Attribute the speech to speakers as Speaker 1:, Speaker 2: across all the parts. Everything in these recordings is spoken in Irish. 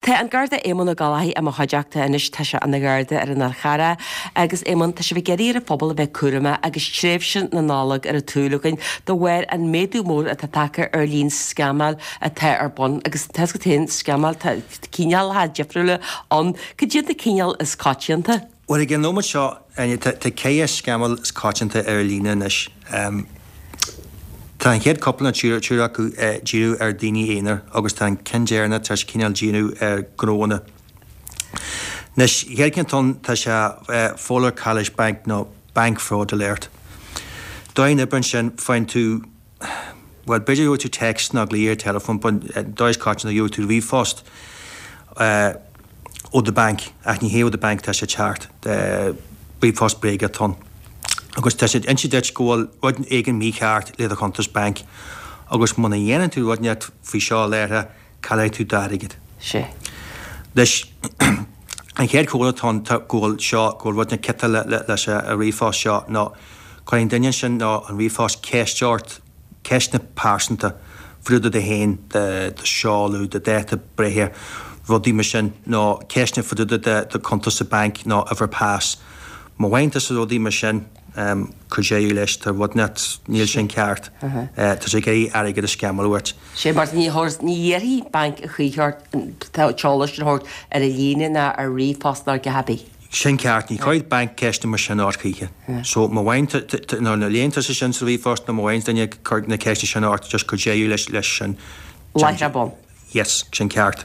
Speaker 1: Tá an garda émon na galaí am chadeachta inis tá se an na garda ar an archara agus émon tá se bh geirí a pobl a bheith cuama agus tréfsin na nálag ar a túlagain do bhhair an méadú mór a take ar lín scamal a the ar bon agus te go té scamal cíneal ha defriúile an go dtí na cíneal is cáitianta.
Speaker 2: Well again no seo te cé scamal is cáitianta ar lína inis. Tá héad coppla tíú acu díú ar daoine éonar agus tá cindéarna tá cinál díú ar gróna. Nes héad cintón tá se Fowler College Bank nó bank fraud alert. Dáin ibrin sin fáin tú well beidir tú text ná líar telefón bun dáis cáitina dú tú bhífást ó de bank ach ní héú de bank tá se teart bhífást bréige tón. Agus tá sé incident scóil ruin éigen mícheart le a Contas Bank agus muna dhéanaan tú runeat fao seo léire calaigh tú dáigid.
Speaker 1: sé.
Speaker 2: Leis an chéad cólatán ggóil seo ggóil ruidna ceta leis a riomhás seo ná chuin daine sin ná an riomhás céisteart ceisna pásanta friúda de héin de seáú de déta bréthe rudí mar sin ná ceisna friúda de Contas Bank ná a bharpás. Má bhainte sa rudí mar sin chuéú leis tar bhd net níl sin ceart Tá sé géí aige a scamalúirt.
Speaker 1: sé mar níhéirí bank a chuart teálas an hort ar a líine na a riomhásnar go habí.
Speaker 2: Sin ceart ní chuid bank ceiste mar sin áchéige. So má bhainte ná na léonanta sa sin sa bhífást na mhain daine chuir na ceiste sin áit just chuéú leis sin.
Speaker 1: Leithre bon.
Speaker 2: Yes, sin ceart.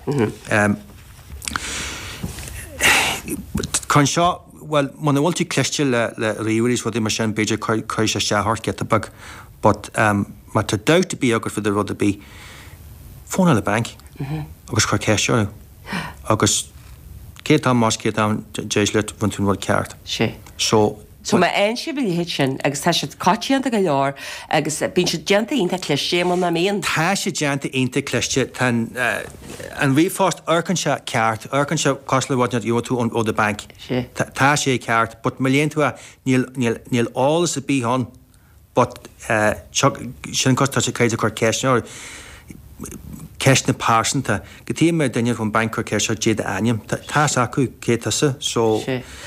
Speaker 2: Chun seo well, man bhfuil tú cléiste le riúirí bhd mar sin beidir chuir sé teart get a bag, but má tá doubt bí agus fud rud a bí fóna le bank agus chuir céisteú agus cé tá más cé dééis le bhain tún bhil ceart.
Speaker 1: sé.
Speaker 2: So
Speaker 1: má ein si bhí hit sin agus tá sé cáitianta go leor agus bín sé deanta ionta cléiste man na méon.
Speaker 2: Tá sé deanta ionta cléiste an bhífást arcan se ceart, arcan se cosla bhhaidú tú ó de bank. Tá sé ceart, but million tú níl álas a bíán, but sin cos tá sé caiide chuir ceisneir ceist na pásanta, go tí mar daine chun bank chuir ceir déad aim, tá acu cétasa, so...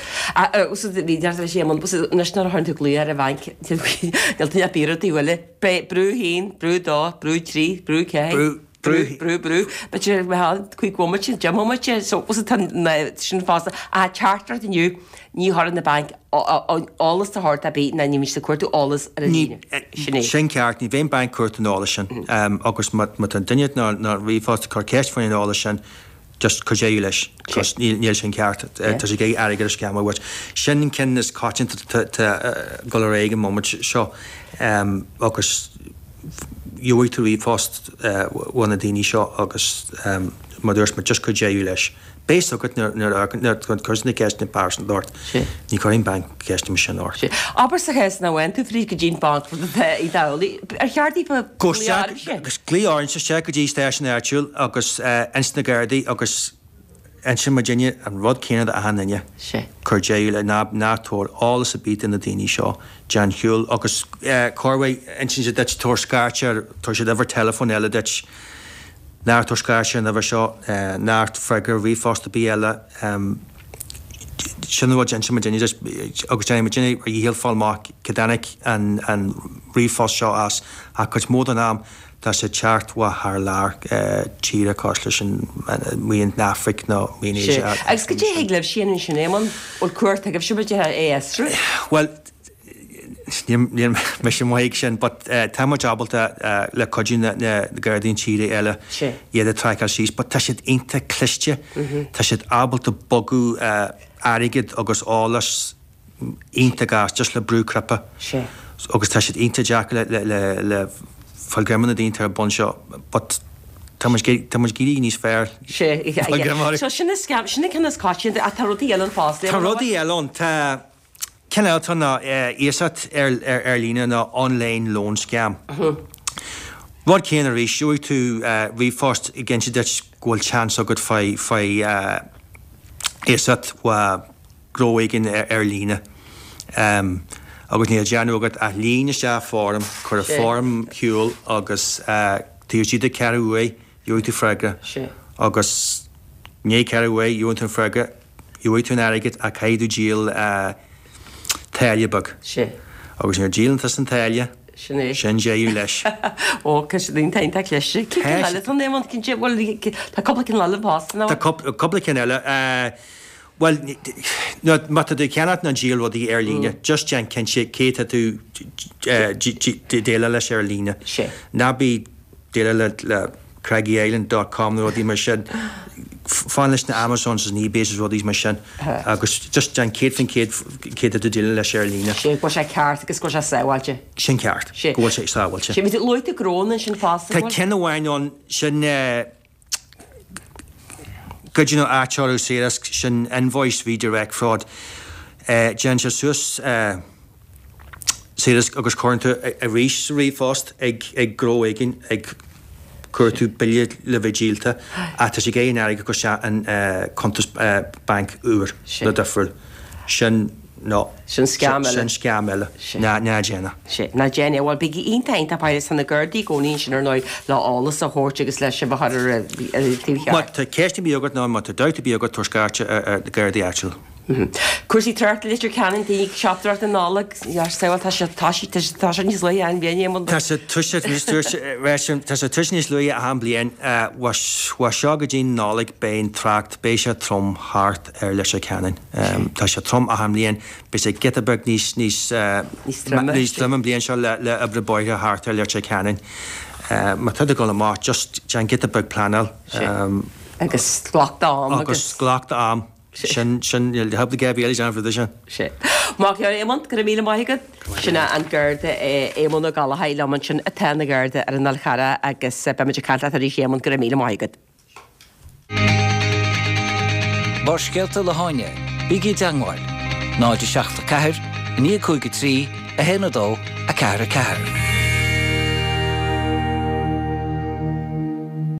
Speaker 1: bhí dear sé man nas nar háintú léar a bhainc dealtaí a bíratí bhfuile brú hín, brú dá, brú trí, brú cé. Brú, but sé chuig gomaite demomaite so sin fásta a chartar diniu ní háir na bank álas a háirt a bí na ní sa cuairtú álas ar a líine.
Speaker 2: Sin ceart ní bhéon bank cuairt an ála sin agus mat an duine ná riomhfásta chu ceist faoin ála sin just chuéú leis níl sin ceart tá sé gé aige a scamhhaid. Sin cin is cáitinta go réige moment seo agus Joí tú fást bhna daoine seo agus má dúirs mar just chuéú leis. Béis agad chusna ceist na pásan dát ní chuirn bank ceiste sin áir.
Speaker 1: Aber sa chéis na bhain tú frí go dín bank í dálaí ar cheartí
Speaker 2: agus clíáin sa sé go dtí stéis an airitiúil agus insna gardaí agus sin Virginia an rud céine a hanaine chuéú le nátóir álas a bít in na daoine seo Jan Huel agus choirhaid sin sé deit tóir scartear tar sé bhar telefón eile deit náir scartear na bhar seo náirt freigur bhífásta bí eile sin bhid sin Virginia agus Virginia a dhéal fáilmach cadanic an riomhfás seo as a chuid mód an am tá sé teartha th lár tíre cáisle sin míon náfric nó míon
Speaker 1: agus go dtí ag leh sin sin éman ó cuairt agah siúbate éastra?
Speaker 2: Well, níl me sin mhaigh sin, but tá jabalta le codín na gardín tíre eile iad a treiceil síos, but tá siad inta cliste, tá siad ábalta bogu airigid agus álas inta gas just le brúcrappa. Agus tá siad inta deach le fáilgremanna daonnta ar bon seo, but tá gírí níos fearr.
Speaker 1: So sinna cinna cáisiint a tá rudí eile fásta.
Speaker 2: Tá rudí eile tá cinál tána íosat ar lína ná online loan scam. Rud céan a rééis siúir tú riomhfást i gcin si deit ghfuil chance agad fá íosat wa gróigin ar lína. Agus níl deanú agad a líne se fóm chur a fóm ciúil agus tíir siad a ceú é dúirtí freigra agus Né carway, you want to forget, you wait to an arrogant, a caidu gil talia bug.
Speaker 1: She.
Speaker 2: Agus your gil and tassan talia. Sin J leis.
Speaker 1: Ó, cos dín tainta cléise. Cin leile, tá némant cin sé, bhil tá coppla cin leile básta ná?
Speaker 2: Tá coppla cin eile. Well, mata du ceannat na gil wat die airline, just jan ken sé céta tú déile leis airline. Na bí déile le CraigieIsland.com nó dí mar sin fan leis na Amazon san eBay wat dís mar sin agus just jan céta tú déile leis airline.
Speaker 1: Sé go sé ceart agus go sé sáhailte.
Speaker 2: Sin ceart. Go sé sáhailte.
Speaker 1: Sé mit loite gróna sin fásta.
Speaker 2: Tá cin bhhain an sin good, you know, HR says sin invoice redirect fraud. Jan Jesus says agus current a reach refast ag grow again ag curtu billion le vigilta at as again ag go sha an Contus bank ur the different sin no
Speaker 1: sin
Speaker 2: scamella na Jenna
Speaker 1: shit na Jenna well big in tainta pais na gurdi go ní sin no la alles a horte agus leis ba har
Speaker 2: Mat Kirsten biogot no mat doubt biogot toskarche the gurdi actual
Speaker 1: Cursi turtle litter cannon the shop dart and nálag ja sé tá sé tá níos le an bien man
Speaker 2: Tá sé tuise tá sé tuis níos le a han blian was segadín nálag bein tracht béise trom hart leis a cannon tá sé trom a han blian be sé Getterberg níos trom blian se le abre boige hart leis a cannon ma tu go má just Jan Getterberg planal
Speaker 1: agus
Speaker 2: ghlacht am Sin you'll have the Gabriel Jan for this one.
Speaker 1: Shit. Mark your amount gra míle maigad. Sinna an gurde émon o gala haile man sin a tena gurde ar an alchara agus be me canta a rí émon gra míle maigad.
Speaker 3: Bar skelta le háine, bigi dangwail. Náide 74, 9 3 a hen a dó a 4 4.